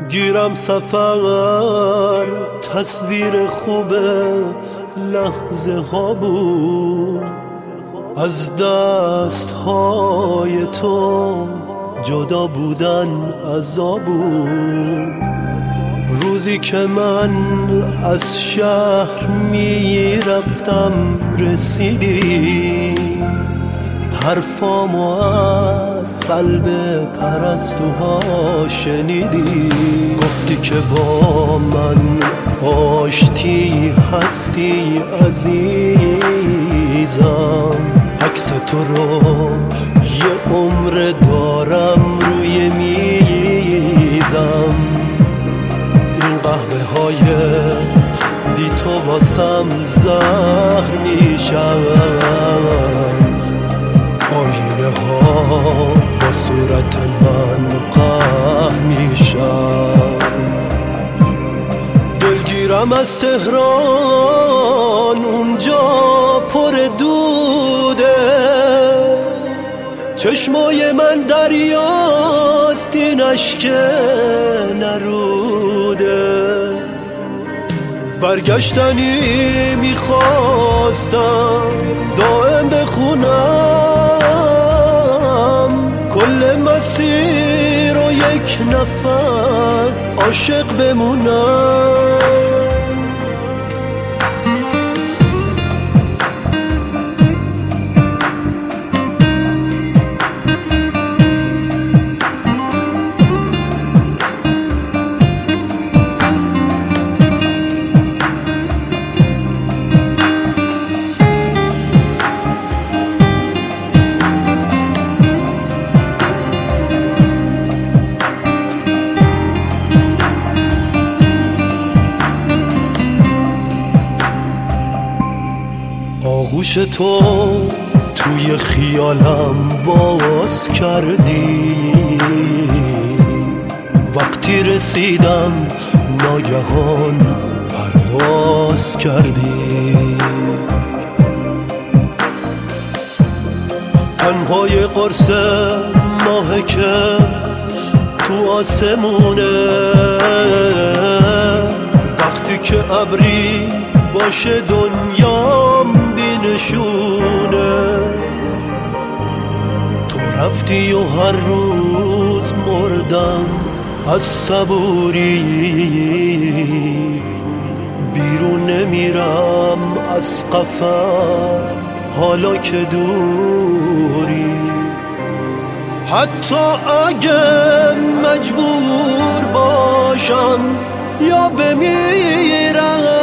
گیرم سفر تصویر خوب لحظه ها بود، از دست های تو جدا بودن عذاب بود. روزی که من از شهر می رفتم رسیدی، حرفامو از قلب پرستوها شنیدی. گفتی که با من آشتی هستی عزیزم، عکس تو رو یه عمر دارم روی میزم. این قهوه های بی تو واسم زهر میشن، آینه ها با صورت من قهر میشن. دلگیرم از تهران اونجا پر دوده، چشمای من دریاست این اشک نروده. برگشتنی میخواستم دائم بخونم، کل مسیر و یک نفس عاشق بمونم. آغوش تو توی خیالم باز کردی، وقتی رسیدم ناگهان پرواز کردی. تنهای قرص ماه که تو آسمونه، وقتی که ابری باشه دنیام بینشونه. تو رفتی و هر روز مردم از صبوری، بیرون نمیرم از قفس حالا که دوری. حتی اگه مجبور باشم یا بمیرم،